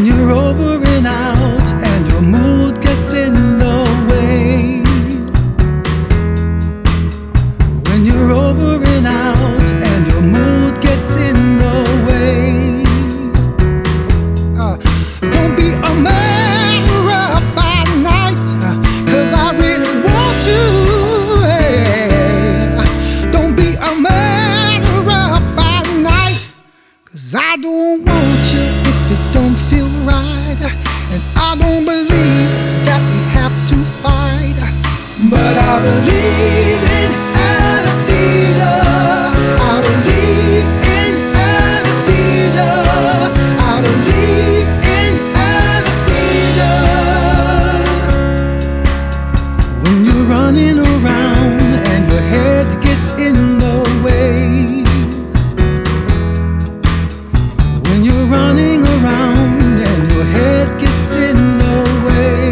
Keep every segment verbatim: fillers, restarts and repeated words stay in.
you're over and out and your mood gets in the way. When you're over and out and your mood gets in the way. uh, Don't be a man up by night, cause I really want you. Hey, don't be a man up by night, cause I don't want you if it don't feel right. And I don't believe that we have to fight, but I believe in anesthesia. I believe in anesthesia. I believe in anesthesia. When you're running around and your head gets in the way. When you're running around and your head gets in the way.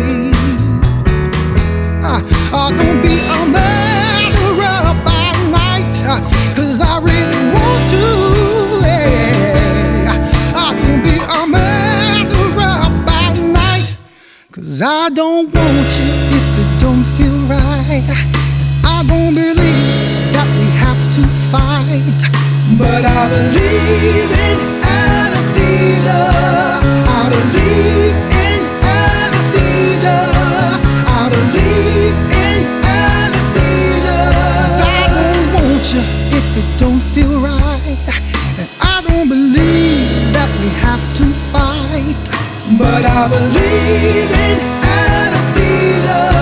uh, uh, Don't be a man up by night, uh, cause I really want to. Hey, I can be a man up by night, cause I don't want you if it don't feel right. I don't believe that we have to fight, but I believe in anesthesia. I believe in anesthesia. I believe in anesthesia. 'Cause I don't want you if it don't feel right, and I don't believe that we have to fight, but I believe in anesthesia.